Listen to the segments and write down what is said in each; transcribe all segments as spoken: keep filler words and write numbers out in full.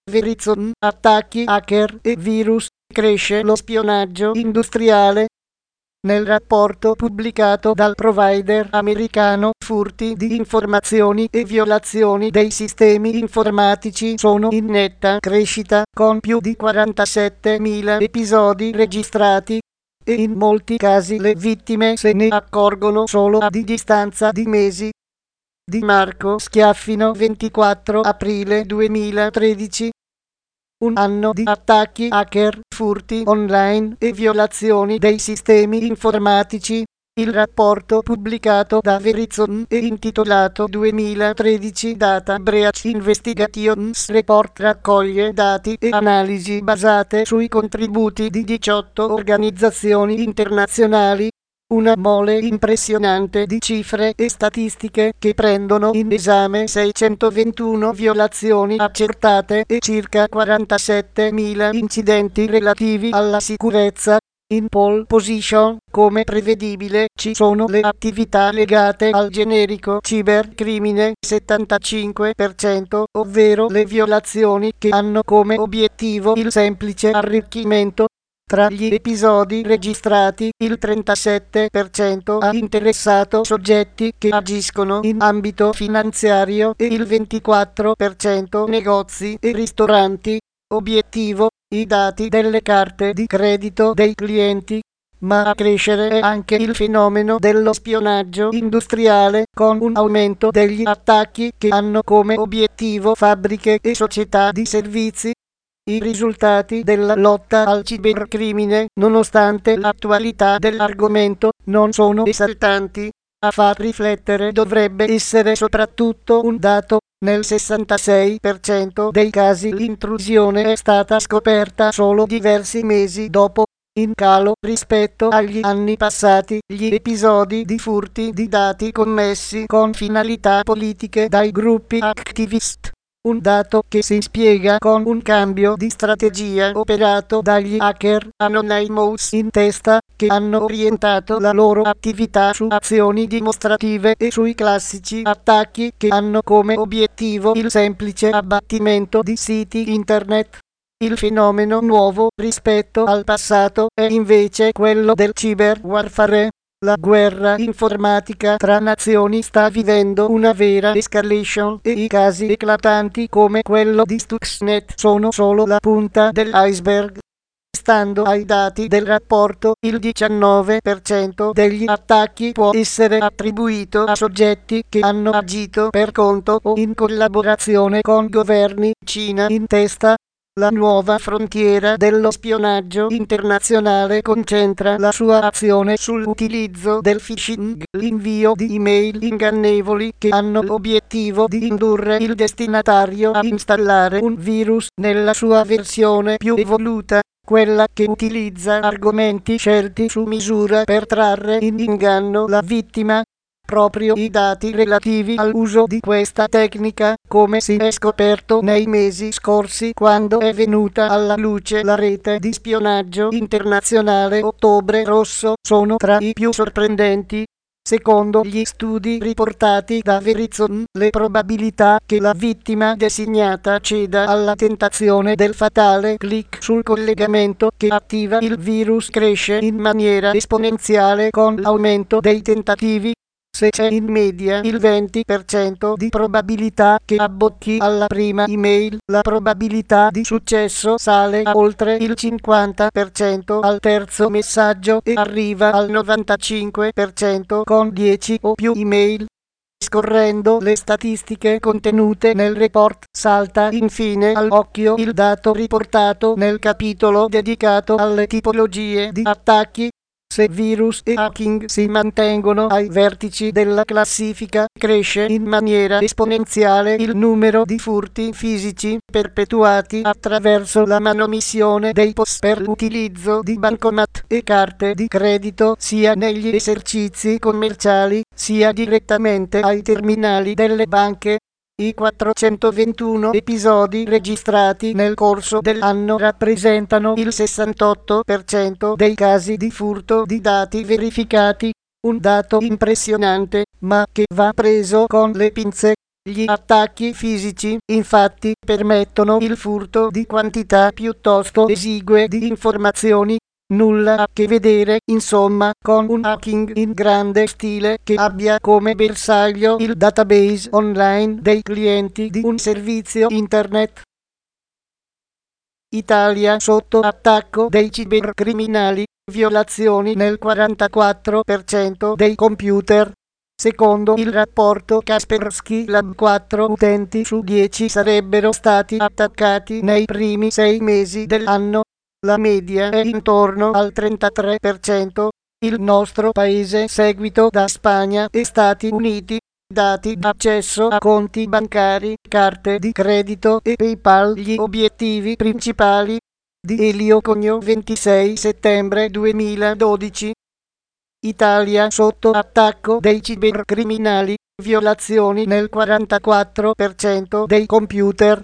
Verizon, attacchi hacker e virus, cresce lo spionaggio industriale. Nel rapporto pubblicato dal provider americano, furti di informazioni e violazioni dei sistemi informatici sono in netta crescita, con più di quarantasettemila episodi registrati, e in molti casi le vittime se ne accorgono solo a di distanza di mesi. Di Marco Schiaffino, ventiquattro aprile duemilatredici. Un anno di attacchi hacker, furti online e violazioni dei sistemi informatici. Il rapporto pubblicato da Verizon e intitolato duemilatredici Data Breach Investigations Report raccoglie dati e analisi basate sui contributi di diciotto organizzazioni internazionali. Una mole impressionante di cifre e statistiche che prendono in esame seicentoventuno violazioni accertate e circa quarantasettemila incidenti relativi alla sicurezza. In pole position, come prevedibile, ci sono le attività legate al generico cibercrimine, settantacinque per cento, ovvero le violazioni che hanno come obiettivo il semplice arricchimento. Tra gli episodi registrati, il trentasette per cento ha interessato soggetti che agiscono in ambito finanziario e il ventiquattro per cento negozi e ristoranti. Obiettivo: i dati delle carte di credito dei clienti. Ma a crescere è anche il fenomeno dello spionaggio industriale, con un aumento degli attacchi che hanno come obiettivo fabbriche e società di servizi. I risultati della lotta al cibercrimine, nonostante l'attualità dell'argomento, non sono esaltanti. A far riflettere dovrebbe essere soprattutto un dato: nel sessantasei per cento dei casi l'intrusione è stata scoperta solo diversi mesi dopo, in calo rispetto agli anni passati. Gli episodi di furti di dati commessi con finalità politiche dai gruppi activist. Un dato che si spiega con un cambio di strategia operato dagli hacker Anonymous in testa, che hanno orientato la loro attività su azioni dimostrative e sui classici attacchi che hanno come obiettivo il semplice abbattimento di siti internet. Il fenomeno nuovo rispetto al passato è invece quello del cyber warfare. La guerra informatica tra nazioni sta vivendo una vera escalation e i casi eclatanti come quello di Stuxnet sono solo la punta dell'iceberg. Stando ai dati del rapporto, il diciannove per cento degli attacchi può essere attribuito a soggetti che hanno agito per conto o in collaborazione con governi, Cina in testa. La nuova frontiera dello spionaggio internazionale concentra la sua azione sull'utilizzo del phishing, l'invio di email ingannevoli che hanno l'obiettivo di indurre il destinatario a installare un virus nella sua versione più evoluta, quella che utilizza argomenti scelti su misura per trarre in inganno la vittima. Proprio i dati relativi all'uso di questa tecnica, come si è scoperto nei mesi scorsi quando è venuta alla luce la rete di spionaggio internazionale Ottobre Rosso, sono tra i più sorprendenti. Secondo gli studi riportati da Verizon, le probabilità che la vittima designata ceda alla tentazione del fatale click sul collegamento che attiva il virus cresce in maniera esponenziale con l'aumento dei tentativi. Se c'è in media il venti per cento di probabilità che abbocchi alla prima email, la probabilità di successo sale a oltre il cinquanta per cento al terzo messaggio e arriva al novantacinque per cento con dieci o più email. Scorrendo le statistiche contenute nel report, salta infine all'occhio il dato riportato nel capitolo dedicato alle tipologie di attacchi. Se virus e hacking si mantengono ai vertici della classifica, cresce in maniera esponenziale il numero di furti fisici perpetuati attraverso la manomissione dei P O S per l'utilizzo di bancomat e carte di credito sia negli esercizi commerciali, sia direttamente ai terminali delle banche. I quattrocentoventuno episodi registrati nel corso dell'anno rappresentano il sessantotto per cento dei casi di furto di dati verificati, un dato impressionante, ma che va preso con le pinze. Gli attacchi fisici, infatti, permettono il furto di quantità piuttosto esigue di informazioni, nulla a che vedere, insomma, con un hacking in grande stile che abbia come bersaglio il database online dei clienti di un servizio internet. Italia sotto attacco dei cibercriminali, violazioni nel quarantaquattro per cento dei computer. Secondo il rapporto Kaspersky Lab, quattro utenti su dieci sarebbero stati attaccati nei primi sei mesi dell'anno. La media è intorno al trentatré per cento. Il nostro paese, seguito da Spagna e Stati Uniti. Dati d'accesso a conti bancari, carte di credito e PayPal. Gli obiettivi principali di Elio Cogno, ventisei settembre duemiladodici. Italia sotto attacco dei cibercriminali, violazioni nel quarantaquattro per cento dei computer.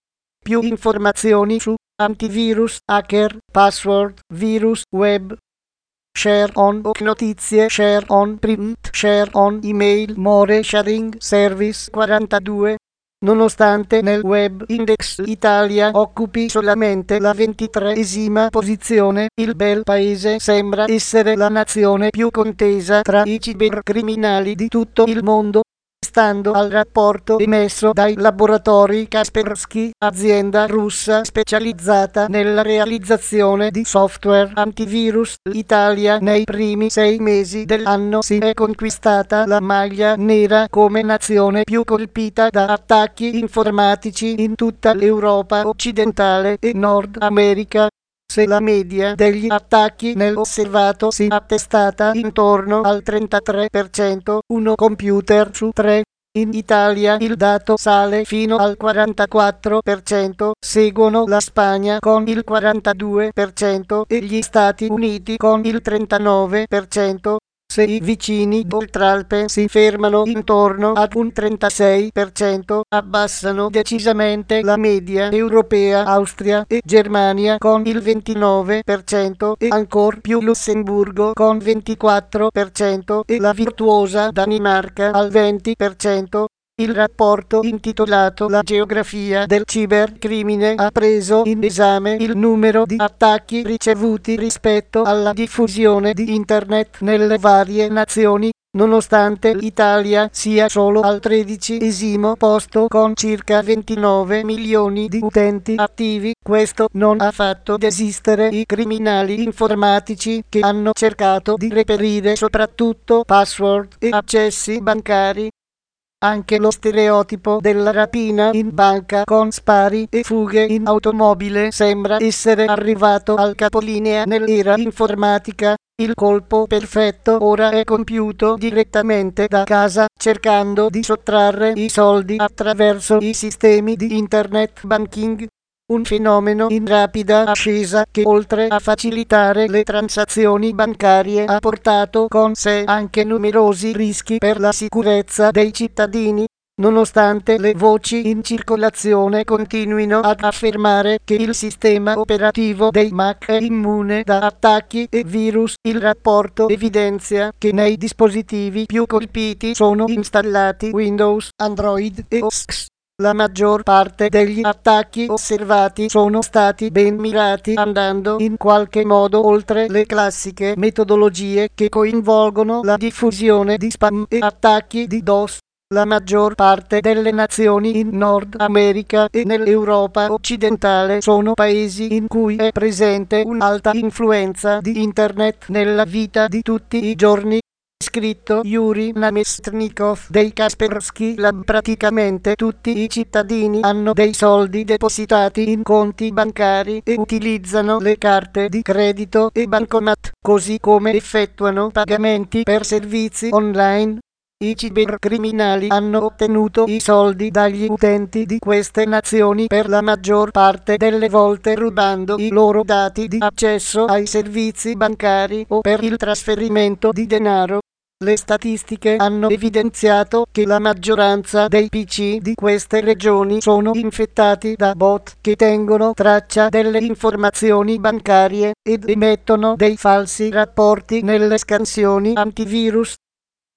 Più informazioni su antivirus, hacker, password, virus web. Share on notizie, share on print, share on email, more sharing service quarantadue. Nonostante nel Web Index Italia occupi solamente la ventitreesima posizione, il bel paese sembra essere la nazione più contesa tra i cibercriminali di tutto il mondo. Stando al rapporto emesso dai laboratori Kaspersky, azienda russa specializzata nella realizzazione di software antivirus, l'Italia nei primi sei mesi dell'anno si è conquistata la maglia nera come nazione più colpita da attacchi informatici in tutta l'Europa occidentale e Nord America. Se la media degli attacchi nell'osservato si è attestata intorno al trentatré per cento, uno computer su tre, in Italia il dato sale fino al quarantaquattro per cento, seguono la Spagna con il quarantadue per cento e gli Stati Uniti con il trentanove per cento. Se i vicini d'Oltralpe si fermano intorno ad un trentasei per cento, abbassano decisamente la media europea Austria e Germania con il ventinove per cento e ancor più Lussemburgo con ventiquattro per cento e la virtuosa Danimarca al venti per cento. Il rapporto intitolato La geografia del cibercrimine ha preso in esame il numero di attacchi ricevuti rispetto alla diffusione di Internet nelle varie nazioni, nonostante l'Italia sia solo al tredicesimo posto con circa ventinove milioni di utenti attivi. Questo non ha fatto desistere i criminali informatici che hanno cercato di reperire soprattutto password e accessi bancari. Anche lo stereotipo della rapina in banca con spari e fughe in automobile sembra essere arrivato al capolinea nell'era informatica. Il colpo perfetto ora è compiuto direttamente da casa, cercando di sottrarre i soldi attraverso i sistemi di internet banking. Un fenomeno in rapida ascesa che, oltre a facilitare le transazioni bancarie, ha portato con sé anche numerosi rischi per la sicurezza dei cittadini, nonostante le voci in circolazione continuino ad affermare che il sistema operativo dei Mac è immune da attacchi e virus. Il rapporto evidenzia che nei dispositivi più colpiti sono installati Windows, Android e O S X. La maggior parte degli attacchi osservati sono stati ben mirati, andando in qualche modo oltre le classiche metodologie che coinvolgono la diffusione di spam e attacchi di DOS. La maggior parte delle nazioni in Nord America e nell'Europa occidentale sono paesi in cui è presente un'alta influenza di Internet nella vita di tutti i giorni. Scritto Yuri Namestnikov dei Kaspersky Lab. Praticamente tutti i cittadini hanno dei soldi depositati in conti bancari e utilizzano le carte di credito e bancomat, così come effettuano pagamenti per servizi online. I cibercriminali hanno ottenuto i soldi dagli utenti di queste nazioni per la maggior parte delle volte rubando i loro dati di accesso ai servizi bancari o per il trasferimento di denaro. Le statistiche hanno evidenziato che la maggioranza dei P C di queste regioni sono infettati da bot che tengono traccia delle informazioni bancarie ed emettono dei falsi rapporti nelle scansioni antivirus.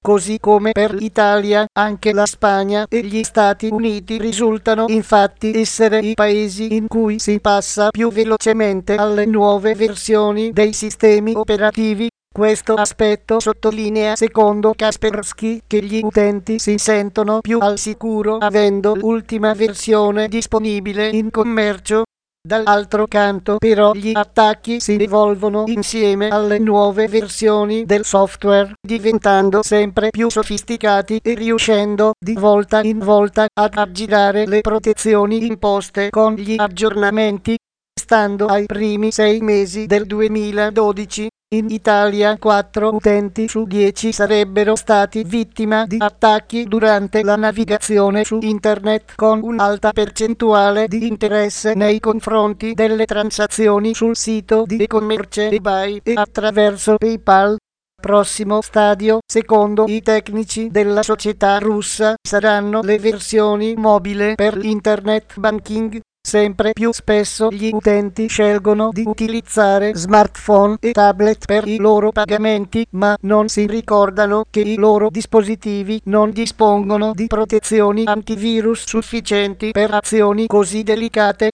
Così come per l'Italia, anche la Spagna e gli Stati Uniti risultano infatti essere i paesi in cui si passa più velocemente alle nuove versioni dei sistemi operativi. Questo aspetto sottolinea, secondo Kaspersky, che gli utenti si sentono più al sicuro avendo l'ultima versione disponibile in commercio. Dall'altro canto, però, gli attacchi si evolvono insieme alle nuove versioni del software, diventando sempre più sofisticati e riuscendo di volta in volta ad aggirare le protezioni imposte con gli aggiornamenti. Stando ai primi sei mesi del duemiladodici, in Italia quattro utenti su dieci sarebbero stati vittima di attacchi durante la navigazione su internet, con un'alta percentuale di interesse nei confronti delle transazioni sul sito di e-commerce eBay e attraverso PayPal. Prossimo stadio, secondo i tecnici della società russa, saranno le versioni mobile per l'internet banking. Sempre più spesso gli utenti scelgono di utilizzare smartphone e tablet per i loro pagamenti, ma non si ricordano che i loro dispositivi non dispongono di protezioni antivirus sufficienti per azioni così delicate.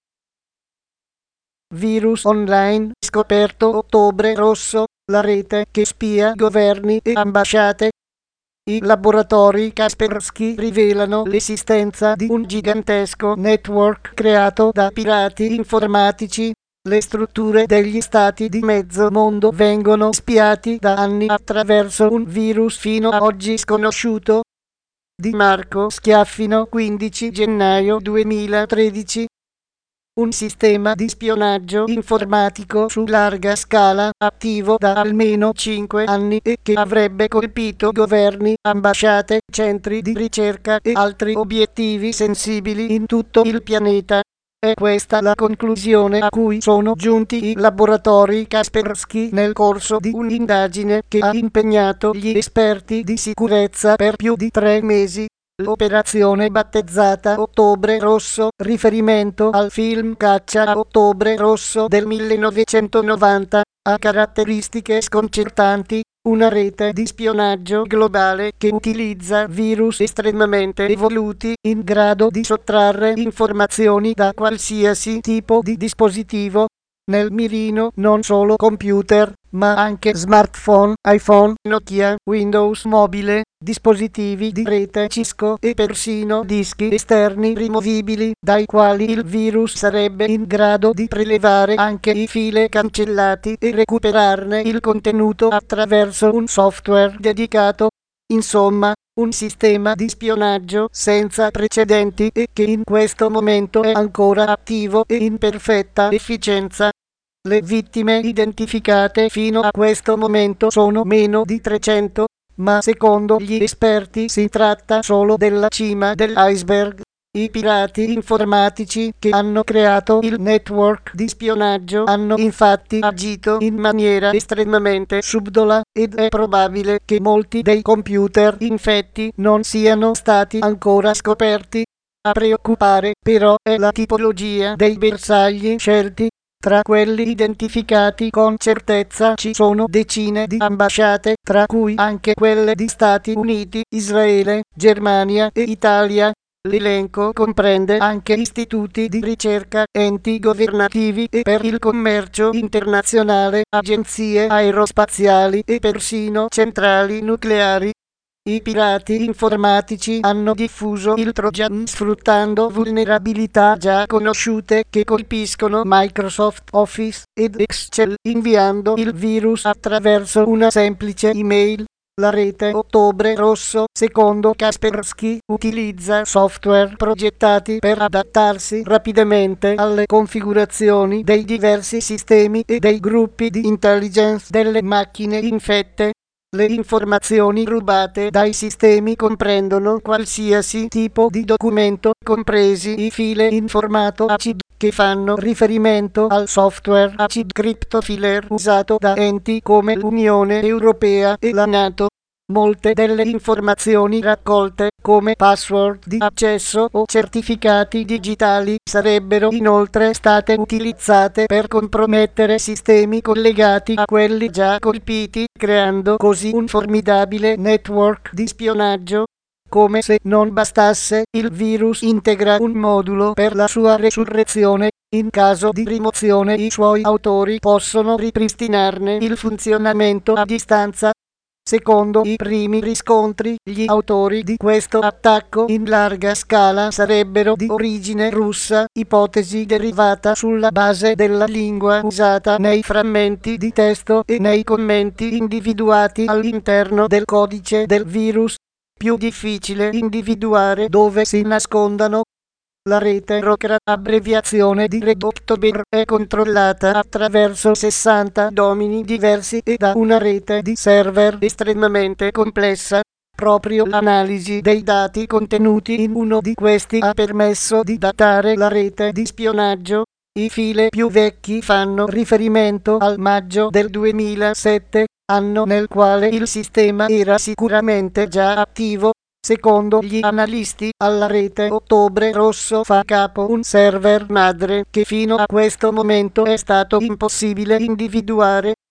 Virus online, scoperto Ottobre Rosso, la rete che spia governi e ambasciate. I laboratori Kaspersky rivelano l'esistenza di un gigantesco network creato da pirati informatici. Le strutture degli stati di mezzo mondo vengono spiati da anni attraverso un virus fino a oggi sconosciuto. Di Marco Schiaffino, quindici gennaio duemilatredici. Un sistema di spionaggio informatico su larga scala, attivo da almeno cinque anni e che avrebbe colpito governi, ambasciate, centri di ricerca e altri obiettivi sensibili in tutto il pianeta. È questa la conclusione a cui sono giunti i laboratori Kaspersky nel corso di un'indagine che ha impegnato gli esperti di sicurezza per più di tre mesi. L'operazione, battezzata Ottobre Rosso, riferimento al film Caccia a Ottobre Rosso del millenovecentonovanta, ha caratteristiche sconcertanti: una rete di spionaggio globale che utilizza virus estremamente evoluti, in grado di sottrarre informazioni da qualsiasi tipo di dispositivo. Nel mirino non solo computer, ma anche smartphone, iPhone, Nokia, Windows Mobile, dispositivi di rete Cisco e persino dischi esterni rimovibili, dai quali il virus sarebbe in grado di prelevare anche i file cancellati e recuperarne il contenuto attraverso un software dedicato. Insomma, un sistema di spionaggio senza precedenti e che in questo momento è ancora attivo e in perfetta efficienza. Le vittime identificate fino a questo momento sono meno di trecento, ma secondo gli esperti si tratta solo della cima dell'iceberg. I pirati informatici che hanno creato il network di spionaggio hanno infatti agito in maniera estremamente subdola ed è probabile che molti dei computer infetti non siano stati ancora scoperti. A preoccupare però è la tipologia dei bersagli scelti. Tra quelli identificati con certezza ci sono decine di ambasciate, tra cui anche quelle di Stati Uniti, Israele, Germania e Italia. L'elenco comprende anche istituti di ricerca, enti governativi e per il commercio internazionale, agenzie aerospaziali e persino centrali nucleari. I pirati informatici hanno diffuso il Trojan sfruttando vulnerabilità già conosciute che colpiscono Microsoft Office ed Excel, inviando il virus attraverso una semplice email. La rete Ottobre Rosso, secondo Kaspersky, utilizza software progettati per adattarsi rapidamente alle configurazioni dei diversi sistemi e dei gruppi di intelligence delle macchine infette. Le informazioni rubate dai sistemi comprendono qualsiasi tipo di documento, compresi i file in formato A C I D, che fanno riferimento al software A C I D Cryptofiller usato da enti come l'Unione Europea e la NATO. Molte delle informazioni raccolte, come password di accesso o certificati digitali, sarebbero inoltre state utilizzate per compromettere sistemi collegati a quelli già colpiti, creando così un formidabile network di spionaggio. Come se non bastasse, il virus integra un modulo per la sua resurrezione. In caso di rimozione, i suoi autori possono ripristinarne il funzionamento a distanza. Secondo i primi riscontri, gli autori di questo attacco in larga scala sarebbero di origine russa, ipotesi derivata sulla base della lingua usata nei frammenti di testo e nei commenti individuati all'interno del codice del virus. Più difficile individuare dove si nascondano. La rete Rocra, abbreviazione di Red October, è controllata attraverso sessanta domini diversi e da una rete di server estremamente complessa. Proprio l'analisi dei dati contenuti in uno di questi ha permesso di datare la rete di spionaggio. I file più vecchi fanno riferimento al maggio del duemilasette, anno nel quale il sistema era sicuramente già attivo. Secondo gli analisti, alla rete Ottobre Rosso fa capo un server madre che fino a questo momento è stato impossibile individuare.